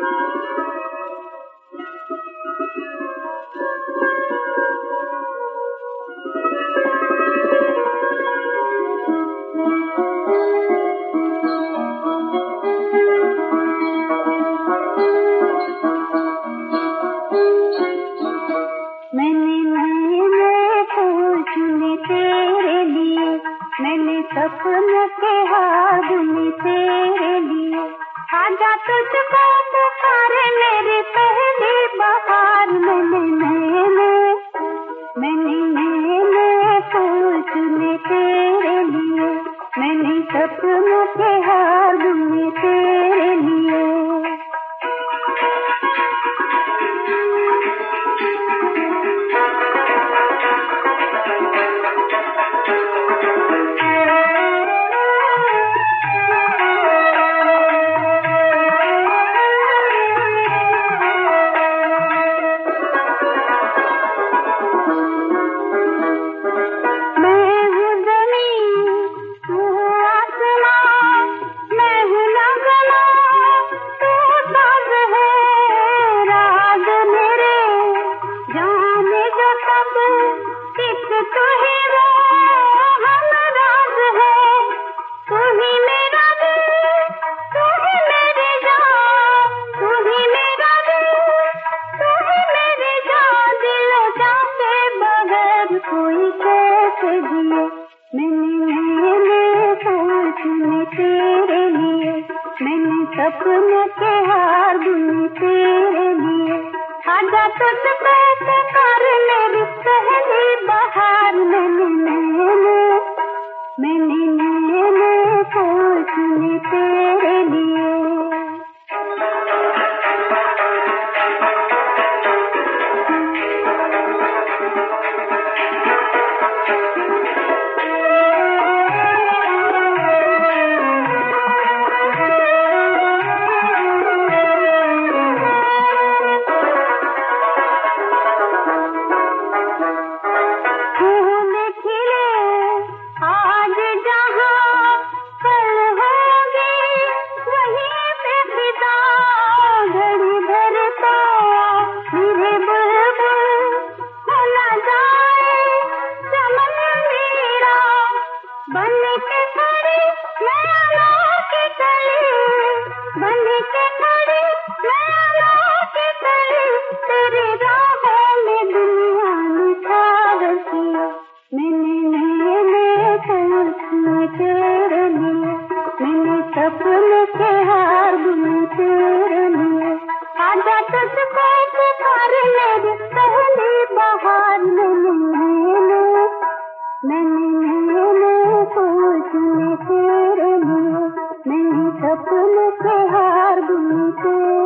मैंने सपनों के हाथ में तेरे लिए आजा तुझको पुकारे मेरी पहली बहार। मैंने फूल चुने तेरे लिए, मैंने सपनों के हाथ में तेरे लिए। मैंने सपनों के हार बुने तेरे लिए आजा तुझको पुकार मेरी पहली बहार। मैंने फूल चुने तेरे लिए। सपने के हार बुने तेरे लिए आजा तुझको पुकार मेरी पहली बहार। मैंने फूल चुने तेरे लिए, मैंने सपने के हार बुने तेरे लिए।